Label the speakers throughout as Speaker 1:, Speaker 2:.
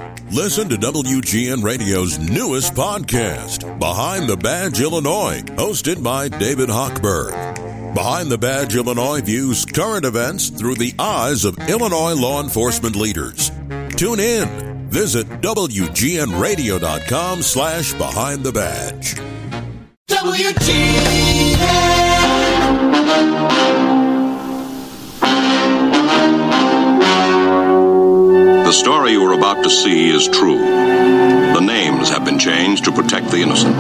Speaker 1: Listen to WGN Radio's newest podcast, Behind the Badge Illinois, hosted by David Hochberg. Behind the Badge Illinois views current events through the eyes of Illinois law enforcement leaders. Tune in. Visit WGNRadio.com/Behind the Badge.
Speaker 2: The story you are about to see is true. The names have been changed to protect the innocent.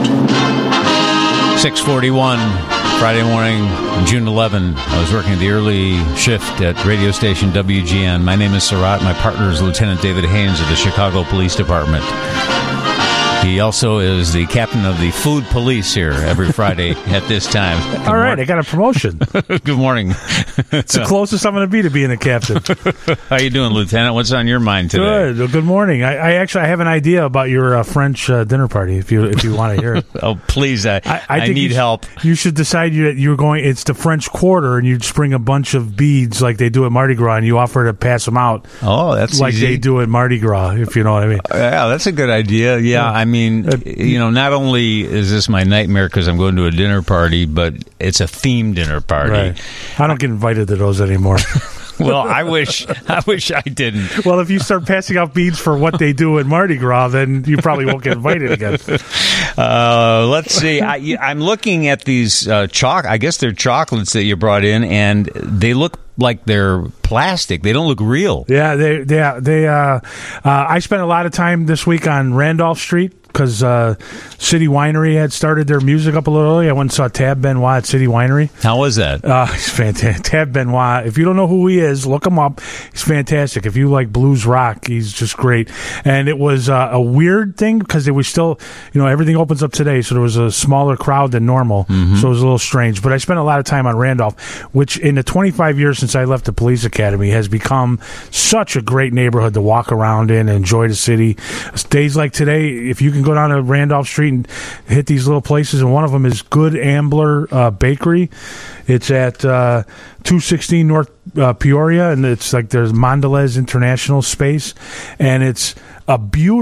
Speaker 3: 6:41, Friday morning, June 11. I was working the early shift at radio station WGN. My name is Surratt. My partner is Lieutenant David Haynes of the Chicago Police Department. He also is the captain of the food police here every Friday at this time.
Speaker 4: All right, I got a promotion.
Speaker 3: Good morning.
Speaker 4: It's the closest I'm going to be to being a captain.
Speaker 3: How you doing, Lieutenant? What's on your mind today?
Speaker 4: Good. Well, good morning. I actually have an idea about your French dinner party. If you want to hear it.
Speaker 3: Oh, please! I need help.
Speaker 4: You should decide you're going. It's the French Quarter, and you just bring a bunch of beads like they do at Mardi Gras, and you offer to pass them out.
Speaker 3: Oh, that's
Speaker 4: like
Speaker 3: easy.
Speaker 4: They do at Mardi Gras. If you know what I mean.
Speaker 3: Yeah, that's a good idea. Yeah. I mean, not only is this my nightmare because I'm going to a dinner party, but it's a themed dinner party.
Speaker 4: Right. I don't get invited to those anymore.
Speaker 3: Well, I wish I didn't.
Speaker 4: Well, if you start passing out beads for what they do at Mardi Gras, then you probably won't get invited again.
Speaker 3: Let's see. I'm looking at these I guess they're chocolates that you brought in, and they look like they're plastic. They don't look real.
Speaker 4: Yeah, they. I spent a lot of time this week on Randolph Street because City Winery had started their music up a little early. I went and saw Tab Benoit at City Winery.
Speaker 3: How was that?
Speaker 4: He's fantastic. Tab Benoit, if you don't know who he is, look him up. He's fantastic. If you like blues rock, he's just great. And it was a weird thing because there was still, everything opens up today, so there was a smaller crowd than normal, so it was a little strange. But I spent a lot of time on Randolph, which in the 25 years since I left the police academy has become such a great neighborhood to walk around in and enjoy the city. Days like today, if you can go down to Randolph Street and hit these little places, and one of them is Good Ambler Bakery. It's at 216 North Peoria, and it's like there's Mondelez International Space, and it's a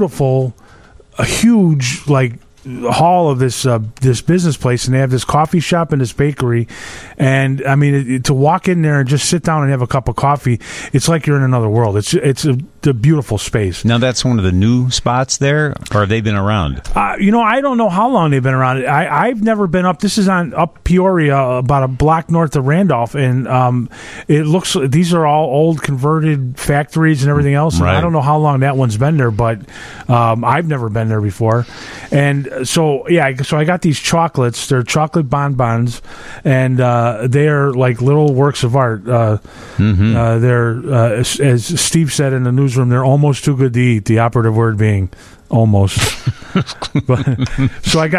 Speaker 4: huge hall of this business place, and they have this coffee shop and this bakery, and I mean to walk in there and just sit down and have a cup of coffee, it's like you're in another world. It's a beautiful space.
Speaker 3: Now that's one of the new spots there, or have they been around?
Speaker 4: I don't know how long they've been around. I've never been up. This is up Peoria, about a block north of Randolph, and it looks these are all old converted factories and everything else. And
Speaker 3: right.
Speaker 4: I don't know how long that one's been there, but I've never been there before, and so I got these chocolates. They're chocolate bonbons, and they're like little works of art. They're as Steve said in the newsroom, they're almost too good to eat. The operative word being almost. So I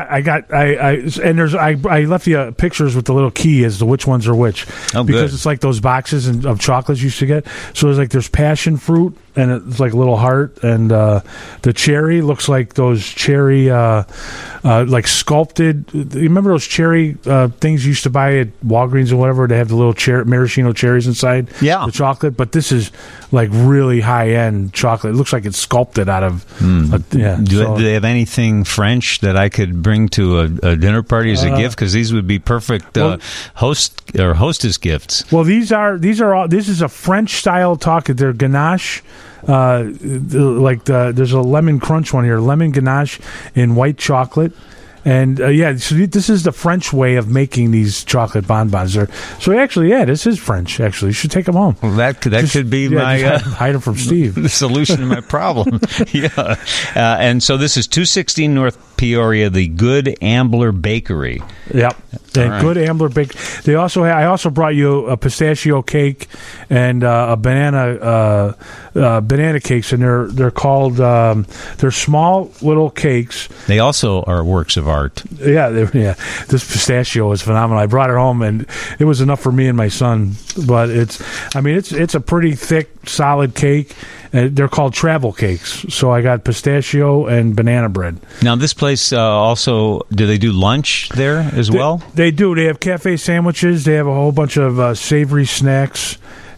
Speaker 4: left you pictures with the little key as to which ones are which.
Speaker 3: Oh,
Speaker 4: because
Speaker 3: good.
Speaker 4: it's like those boxes of chocolates you used to get. So there's passion fruit, and it's like a little heart, and the cherry looks like those cherry like sculpted. You remember those cherry things you used to buy at Walgreens or whatever? They have the little maraschino cherries inside.
Speaker 3: Yeah.
Speaker 4: The chocolate, but this is like really high end chocolate. It looks like it's sculpted out of.
Speaker 3: Do they have anything French that I could bring to a dinner party as a gift? Because these would be perfect host or hostess gifts.
Speaker 4: Well, these are all. This is a French style chocolate. They're ganache. There's a lemon crunch one here. Lemon ganache in white chocolate. And so this is the French way of making these chocolate bonbons. This is French. Actually, you should take them home.
Speaker 3: Well, that could be my
Speaker 4: hide them from Steve.
Speaker 3: The solution to my problem. Yeah, and so this is 216 North Peoria, the Good Ambler Bakery.
Speaker 4: Yep, and right. Good Ambler Bakery. I also brought you a pistachio cake and a banana cakes, and they're called they're small little cakes. They
Speaker 3: also are works of art.
Speaker 4: Yeah. This pistachio is phenomenal. I brought it home, and it was enough for me and my son. But it's a pretty thick, solid cake. They're called travel cakes. So I got pistachio and banana bread.
Speaker 3: Now, this place also, do they do lunch there as well?
Speaker 4: They do. They have cafe sandwiches. They have a whole bunch of savory snacks.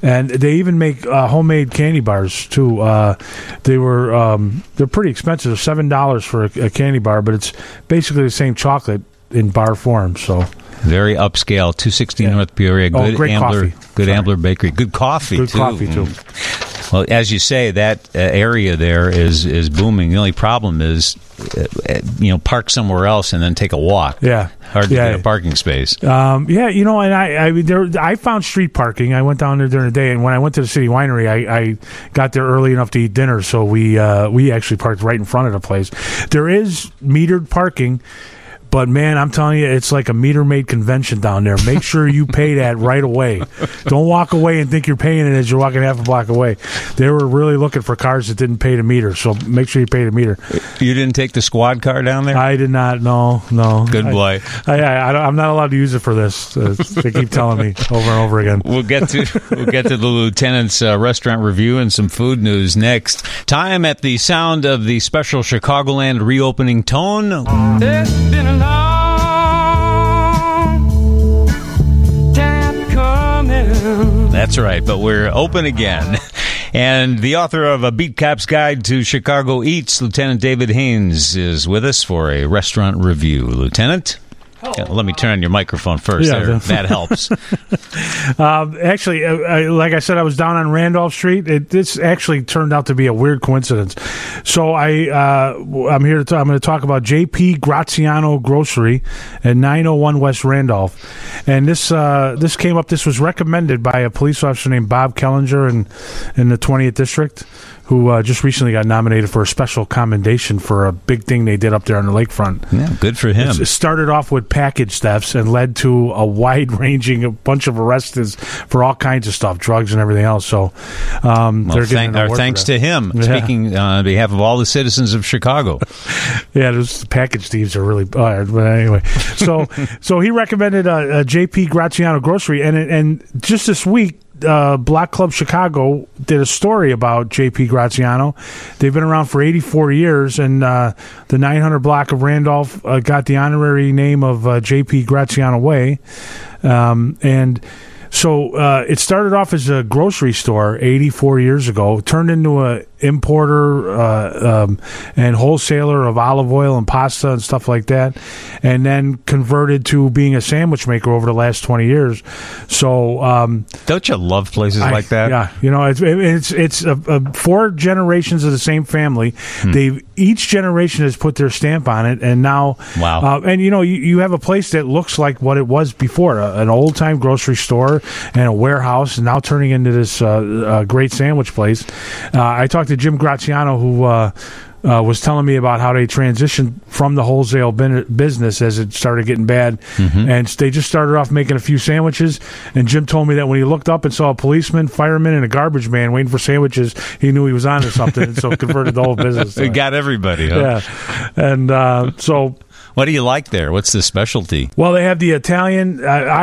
Speaker 4: And they even make homemade candy bars too. They're pretty expensive. They're $7 for a candy bar, but it's basically the same chocolate in bar form. So
Speaker 3: very upscale. 260 North Peoria. Good
Speaker 4: great
Speaker 3: Ambler,
Speaker 4: coffee.
Speaker 3: Good Ambler Bakery. Good coffee.
Speaker 4: Good
Speaker 3: too.
Speaker 4: coffee too.
Speaker 3: Well, as you say, that area there is booming. The only problem is, park somewhere else and then take a walk.
Speaker 4: Yeah,
Speaker 3: hard to get a parking space.
Speaker 4: And I found street parking. I went down there during the day, and when I went to the City Winery, I got there early enough to eat dinner, so we actually parked right in front of the place. There is metered parking. But, man, I'm telling you, it's like a meter-maid convention down there. Make sure you pay that right away. Don't walk away and think you're paying it as you're walking half a block away. They were really looking for cars that didn't pay the meter, so make sure you pay the meter.
Speaker 3: You didn't take the squad car down there?
Speaker 4: I did not, no.
Speaker 3: Good boy.
Speaker 4: I'm not allowed to use it for this. They keep telling me over and over again.
Speaker 3: We'll get to the Lieutenant's restaurant review and some food news next. Time at the sound of the special Chicagoland reopening tone.
Speaker 5: It's been a long time coming.
Speaker 3: That's right, but we're open again. And the author of A Beat Cop's Guide to Chicago Eats, Lieutenant David Haynes, is with us for a restaurant review. Lieutenant? Let me turn on your microphone first.
Speaker 4: Yeah.
Speaker 3: That helps.
Speaker 4: Actually, like I said, I was down on Randolph Street. This actually turned out to be a weird coincidence. So I'm going to talk about J.P. Graziano Grocery at 901 West Randolph. And this came up. This was recommended by a police officer named Bob Kellinger in the 20th District, who just recently got nominated for a special commendation for a big thing they did up there on the lakefront.
Speaker 3: Yeah, good for him.
Speaker 4: It started off with package thefts and led to a wide-ranging bunch of arrests for all kinds of stuff, drugs and everything else. So they're getting
Speaker 3: our thanks to him, speaking on behalf of all the citizens of Chicago.
Speaker 4: Yeah, those package thieves are really but anyway. So he recommended a J.P. Graziano Grocery, and just this week, Block Club Chicago did a story about J.P. Graziano. They've been around for 84 years, and the 900 block of Randolph got the honorary name of J.P. Graziano Way. And so it started off as a grocery store 84 years ago, turned into a importer and wholesaler of olive oil and pasta and stuff like that, and then converted to being a sandwich maker over the last 20 years. So
Speaker 3: don't you love places like that?
Speaker 4: Yeah, it's 4 generations of the same family. Each generation has put their stamp on it, and now and you have a place that looks like what it was before, an old time grocery store and a warehouse, and now turning into this great sandwich place. I talked to Jim Graziano, who was telling me about how they transitioned from the wholesale business as it started getting bad. And they just started off making a few sandwiches, and Jim told me that when he looked up and saw a policeman, fireman, and a garbage man waiting for sandwiches, he knew he was onto something, and so converted the whole business.
Speaker 3: It got everybody, huh?
Speaker 4: Yeah. And so...
Speaker 3: What do you like there? What's the specialty?
Speaker 4: Well, they have the Italian...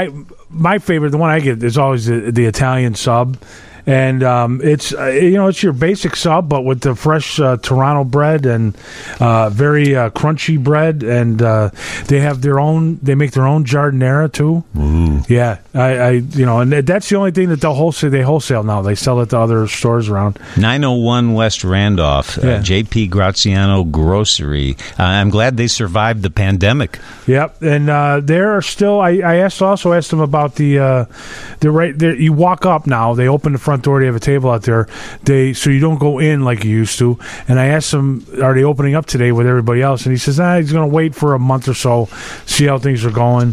Speaker 4: my favorite, the one I get, is always the Italian sub. And it's it's your basic sub, but with the fresh Toronto bread and very crunchy bread, and they have their own. They make their own giardiniera too.
Speaker 3: Ooh.
Speaker 4: Yeah, and that's the only thing that they wholesale now. They sell it to other stores around. 901
Speaker 3: West Randolph, J.P. Graziano Grocery. I'm glad they survived the pandemic.
Speaker 4: Yep, and there are still. I also asked them about the right there. You walk up now. They open the front door. They have a table out there. So you don't go in like you used to. And I asked him, are they opening up today with everybody else? And he says, he's going to wait for a month or so, see how things are going.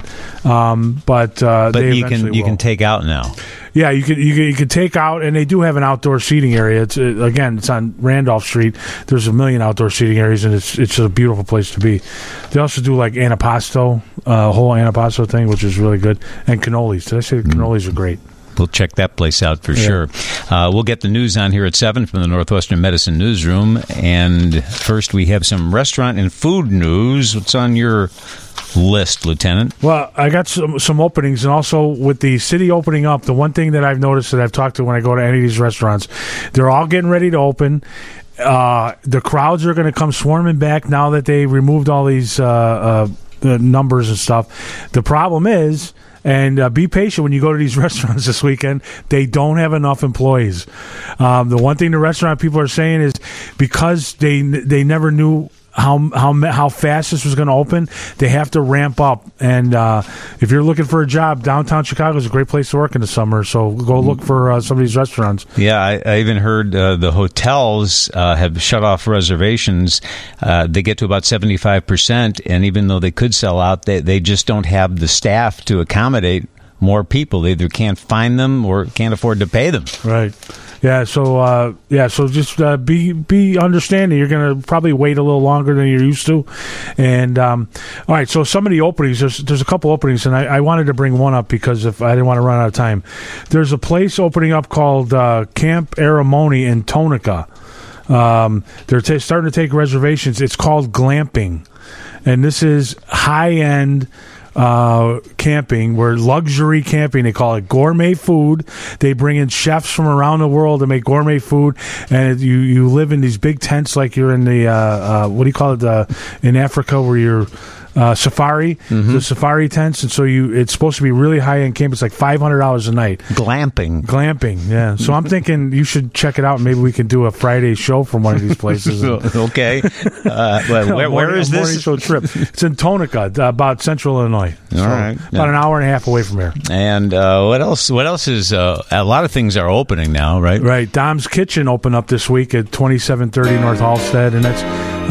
Speaker 4: But you
Speaker 3: can take out now.
Speaker 4: Yeah, you can take out, and they do have an outdoor seating area. It's on Randolph Street. There's a million outdoor seating areas, and it's a beautiful place to be. They also do like antipasto, whole antipasto thing, which is really good, and cannolis. Did I say cannolis are great?
Speaker 3: We'll check that place out for sure. We'll get the news on here at 7 from the Northwestern Medicine Newsroom. And first, we have some restaurant and food news. What's on your list, Lieutenant?
Speaker 4: Well, I got some openings, and also with the city opening up, the one thing that I've noticed that I've talked to when I go to any of these restaurants, they're all getting ready to open. The crowds are going to come swarming back now that they removed all these the numbers and stuff. The problem is And be patient when you go to these restaurants this weekend. They don't have enough employees. The one thing the restaurant people are saying is because they never knew how fast this was going to open, they have to ramp up. And if you're looking for a job, downtown Chicago is a great place to work in the summer. So go look for some of these restaurants.
Speaker 3: Yeah, I even heard the hotels have shut off reservations. They get to about 75%, and even though they could sell out, they just don't have the staff to accommodate more people. They either can't find them or can't afford to pay them.
Speaker 4: Right. Yeah, so just be understanding. You're going to probably wait a little longer than you're used to. And all right, so some of the openings, there's a couple openings, and I wanted to bring one up because if I didn't want to run out of time. There's a place opening up called Camp Aramoni in Tonica. They're starting to take reservations. It's called glamping, and this is high-end camping, where luxury camping. They call it gourmet food. They bring in chefs from around the world to make gourmet food, and you live in these big tents like you're in the what do you call it in Africa, where you're safari, the safari tents, and so it's supposed to be really high end camp. It's like $500 a night. Glamping, yeah. So I'm thinking you should check it out, and maybe we can do a Friday show from one of these places.
Speaker 3: Okay. Where is this?
Speaker 4: Morning show trip. It's in Tonica, about Central Illinois.
Speaker 3: All right.
Speaker 4: About an hour and a half away from here.
Speaker 3: And what else? What else is? A lot of things are opening now, right?
Speaker 4: Right. Dom's Kitchen opened up this week at 2730 North Halstead, and that's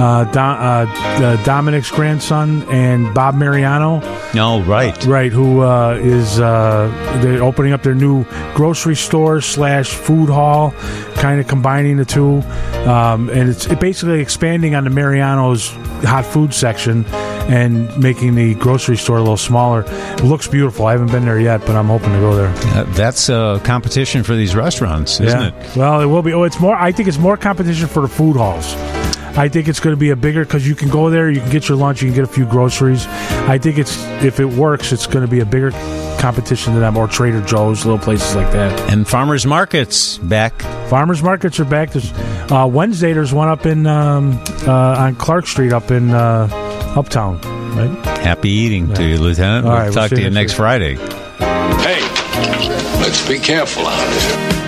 Speaker 4: Dominic's grandson and Bob Mariano.
Speaker 3: Oh, right.
Speaker 4: Right, who is they're opening up their new grocery store / food hall, kind of combining the two. And it's basically expanding on the Mariano's hot food section and making the grocery store a little smaller. It looks beautiful. I haven't been there yet, but I'm hoping to go there.
Speaker 3: That's a competition for these restaurants, isn't it?
Speaker 4: Well, it will be. It's more. I think it's more competition for the food halls. I think it's going to be a bigger, because you can go there, you can get your lunch, you can get a few groceries. I think if it works, it's going to be a bigger competition than them, or Trader Joe's, little places like that.
Speaker 3: And farmers markets back.
Speaker 4: Farmers markets are back. There's Wednesday. There's one up in on Clark Street up in Uptown. Right.
Speaker 3: Happy eating to you, Lieutenant. We'll talk to you next Friday.
Speaker 2: Hey, let's be careful out here.